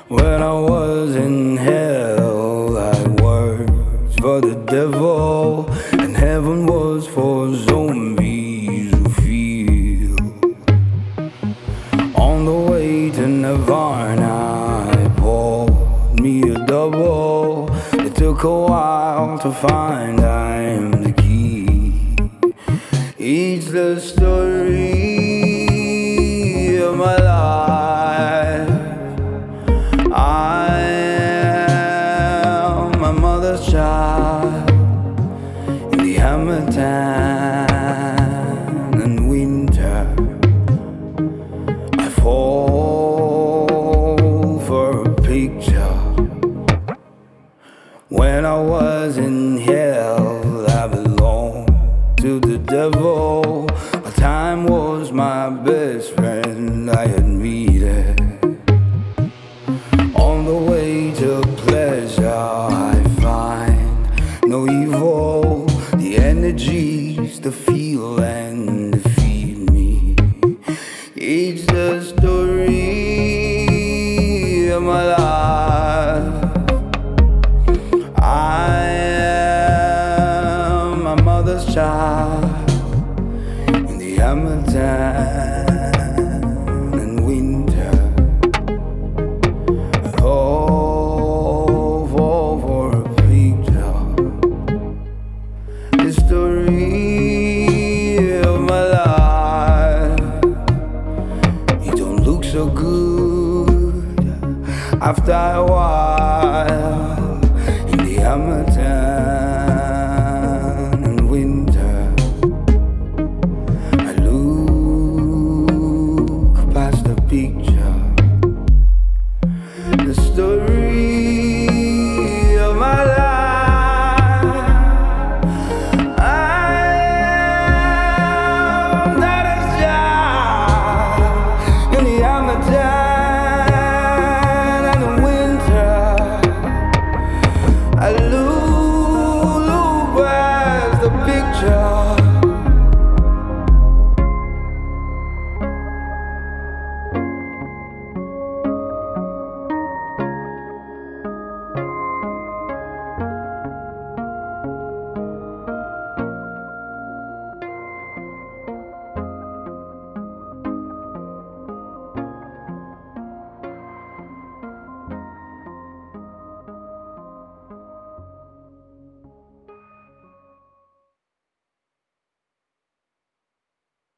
When I was in hell, I worked for the devil, and heaven was for zombies who feel. On the way to Nirvana, I bought me a double. It took a while to find I'm the key. It's the story of my life. I am my mother's child in the Hamilton and winter. I fall for a picture. When I was in hell, I belonged to the devil. My time was my best friend, I admit it. On the way to pleasure, I find no evil. The energies to feel and defeat me. It's the story of my life. I am my mother's child in the Hamilton and winter. Oh, for a picture. The story of my life. You don't look so good after a while.